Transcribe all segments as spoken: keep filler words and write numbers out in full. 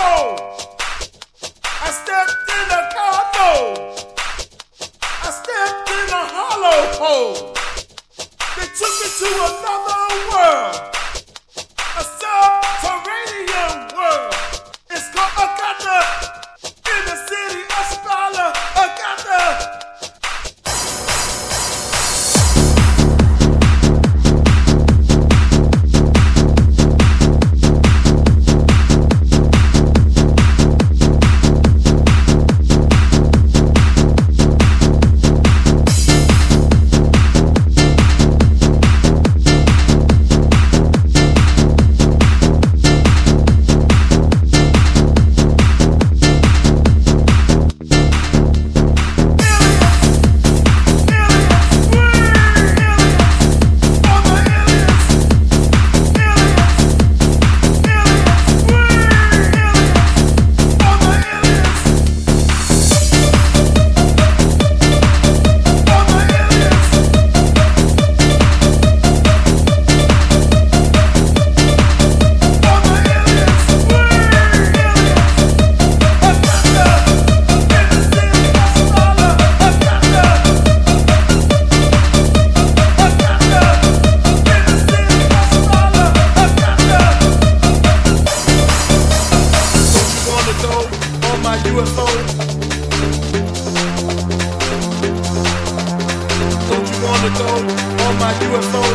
hole. I stepped in a condo. I stepped in a hollow hole. They took me to another world, a subterranean world. It's called Agata, in the city of Spala, Agata. U F O. Don't you wanna go on my U F O?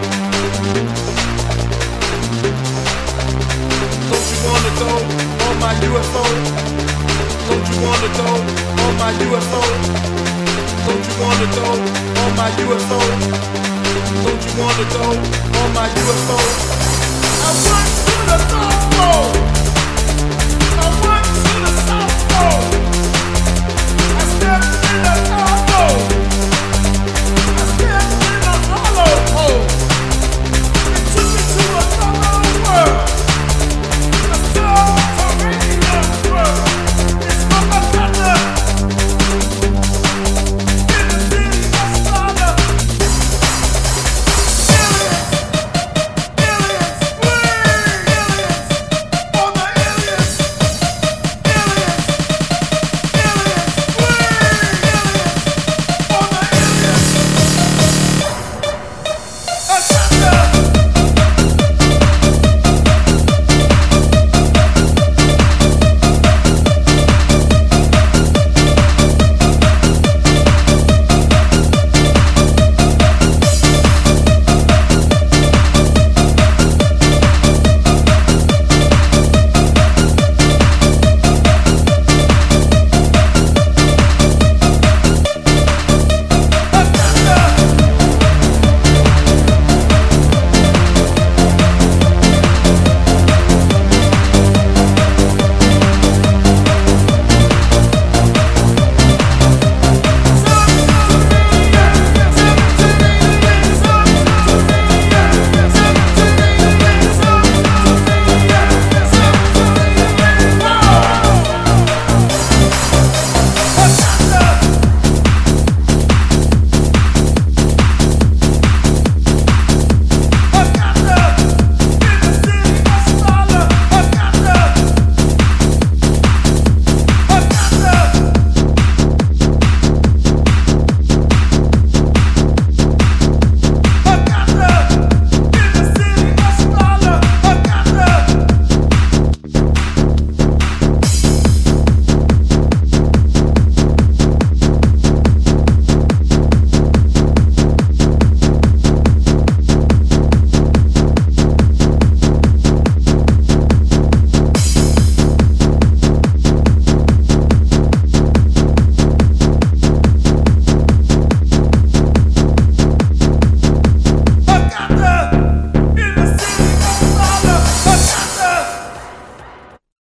Don't you wanna go on my U F O? Don't you wanna go on my U F O? Don't you wanna go on my U F O? Don't you wanna go on my U F O? I went to the North Pole.